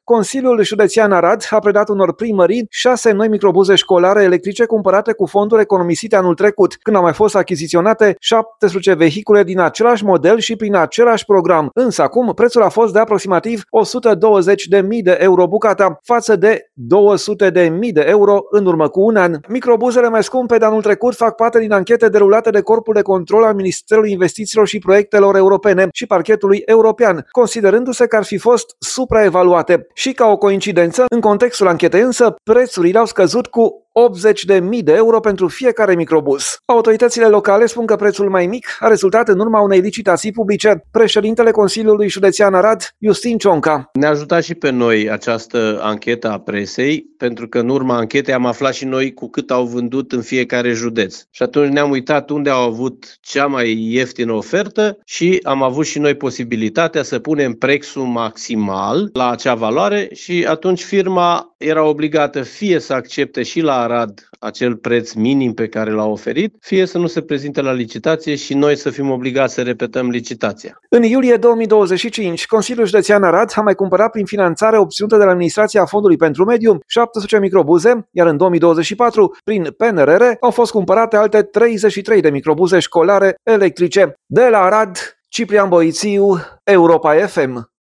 Consiliul Județean Arad a predat unor primării 6 noi microbuze școlare electrice cumpărate cu fonduri economisite anul trecut, când au mai fost achiziționate 17 vehicule din același model și prin același program. Însă acum prețul a fost de aproximativ 120.000 de euro bucata, față de 200.000 de euro în urmă cu un an. Microbuzele mai scumpe de anul trecut fac parte din anchete derulate de Corpul de Control al Ministerului Investițiilor și Proiectelor Europene și Parchetului European, considerându-se că ar fi fost supraevaluate. Și ca o coincidență, în contextul anchetei însă, prețurile au scăzut cu 80.000 de euro pentru fiecare microbuz. Autoritățile locale spun că prețul mai mic a rezultat în urma unei licitații publice. Președintele Consiliului Județean Arad, Justin Cionca. Ne-a ajutat și pe noi această anchetă a presei, pentru că în urma anchetei am aflat și noi cu cât au vândut în fiecare județ. Și atunci ne-am uitat unde au avut cea mai ieftină ofertă și am avut și noi posibilitatea să punem prețul maximal la acea valoare și atunci firma era obligată fie să accepte și la Arad acel preț minim pe care l-a oferit, fie să nu se prezinte la licitație și noi să fim obligați să repetăm licitația. În iulie 2025, Consiliul Județean Arad a mai cumpărat prin finanțare obținută de la Administrația Fondului pentru Mediu 17 microbuze, iar în 2024, prin PNRR, au fost cumpărate alte 33 de microbuze școlare electrice. De la Arad, Ciprian Boițiu, Europa FM.